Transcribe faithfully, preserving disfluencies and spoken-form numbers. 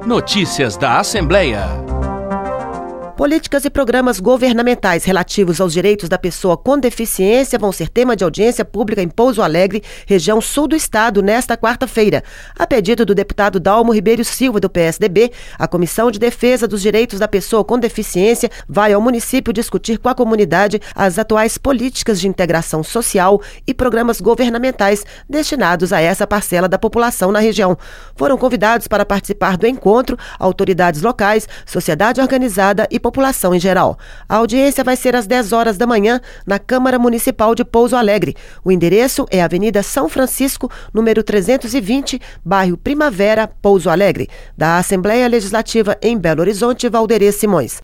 Notícias da Assembleia. Políticas e programas governamentais relativos aos direitos da pessoa com deficiência vão ser tema de audiência pública em Pouso Alegre, região sul do estado, nesta quarta-feira. A pedido do deputado Dalmo Ribeiro Silva, do P S D B, a Comissão de Defesa dos Direitos da Pessoa com Deficiência vai ao município discutir com a comunidade as atuais políticas de integração social e programas governamentais destinados a essa parcela da população na região. Foram convidados para participar do encontro autoridades locais, sociedade organizada e população em geral. A audiência vai ser às dez horas da manhã na Câmara Municipal de Pouso Alegre. O endereço é Avenida São Francisco, número trezentos e vinte, bairro Primavera, Pouso Alegre. Da Assembleia Legislativa em Belo Horizonte, Valderê Simões.